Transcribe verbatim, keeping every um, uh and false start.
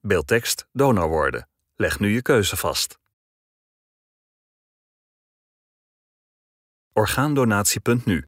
Beeldtekst donor worden. Leg nu je keuze vast. Orgaandonatie punt nu.